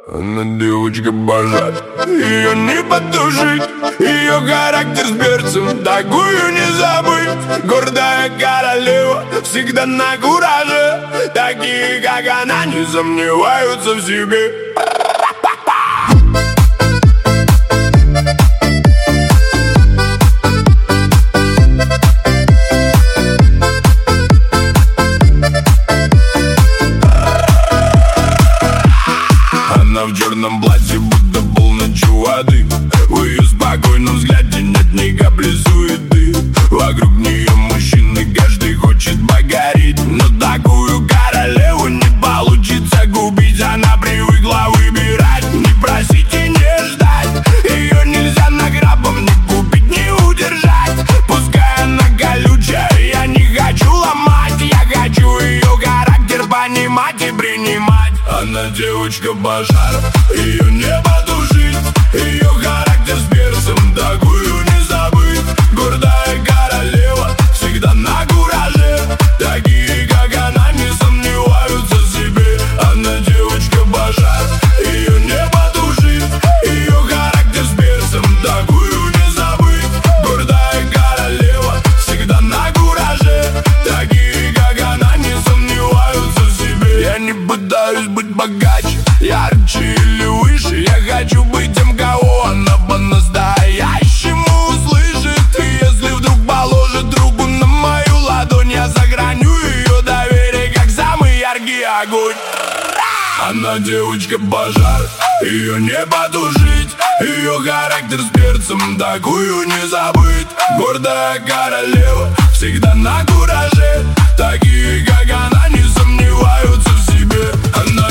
Она девочка божа, ее не потушить. Ее характер с перцем, такую не забыть. Гордая королева, всегда на кураже. Такие, как она, не сомневаются в себе. Она в черном платье, будто полночью воды. В ее спокойном взгляде нет ни капли суеты. Вокруг нее мужчины, каждый хочет погореть. Но такую королеву не получится купить. Она привыкла выбирать, не просить и не ждать. Ее нельзя награбом ни купить, ни удержать. Пускай она колючая, я не хочу ломать. Я хочу ее характер понимать и принимать. Она девочка-пожар, ее не потушить. Ее характер с перцем, такую не забыть. Гордая королева, всегда на кураже. Такие, как она, не сомневаются в себе. Она девочка-пожар, ее не потушить. Ее характер с перцем, такую не забыть. Гордая королева, всегда на кураже. Такие, как она, не сомневаются в себе. Я не пытаюсь быть богаче, ярче или выше. Я хочу быть тем, кого она по-настоящему услышит. И если вдруг положит руку на мою ладонь, я сохраню ее доверие, как самый яркий огонь. Она девочка-пожар, ее не потушить. Ее характер с перцем, такую не забыть. Гордая королева, всегда на кураже. Такие, как она, не сомневаются в себе. Она